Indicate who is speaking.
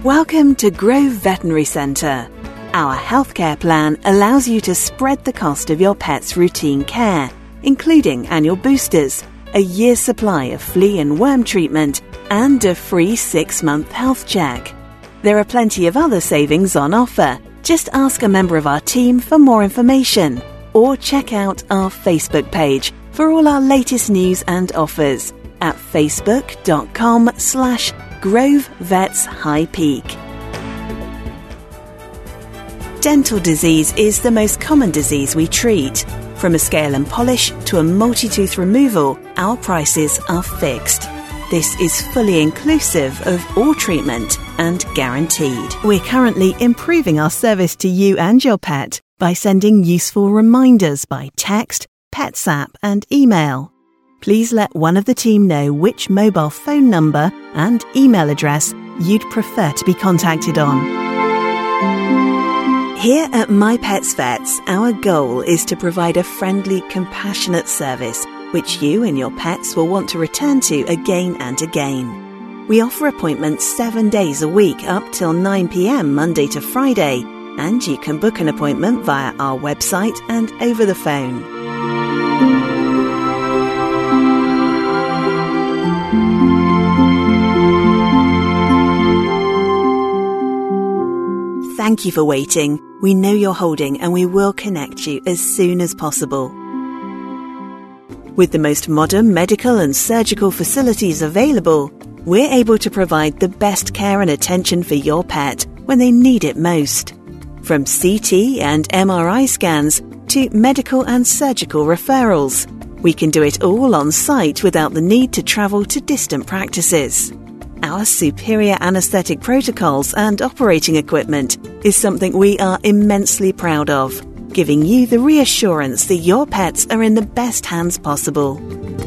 Speaker 1: Welcome to Grove Veterinary Centre. Our healthcare plan allows you to spread the cost of your pet's routine care, including annual boosters, a year's supply of flea and worm treatment, and a free 6-month health check. There are plenty of other savings on offer. Just ask a member of our team for more information, or check out our Facebook page for all our latest news and offers at facebook.com/Grove Vets High Peak. Dental disease is the most common disease we treat. From a scale and polish to a multi-tooth removal, our prices are fixed. This is fully inclusive of all treatment and guaranteed. We're currently improving our service to you and your pet by sending useful reminders by text, PetsApp and email. Please let one of the team know which mobile phone number and email address you'd prefer to be contacted on. Here at My Pets Vets, our goal is to provide a friendly, compassionate service which you and your pets will want to return to again and again. We offer appointments 7 days a week up till 9 p.m. Monday to Friday, and you can book an appointment via our website and over the phone. Thank you for waiting. We know you're holding and we will connect you as soon as possible. With the most modern medical and surgical facilities available, we're able to provide the best care and attention for your pet when they need it most. From CT and MRI scans to medical and surgical referrals, we can do it all on site without the need to travel to distant practices. Our superior anaesthetic protocols and operating equipment is something we are immensely proud of, giving you the reassurance that your pets are in the best hands possible.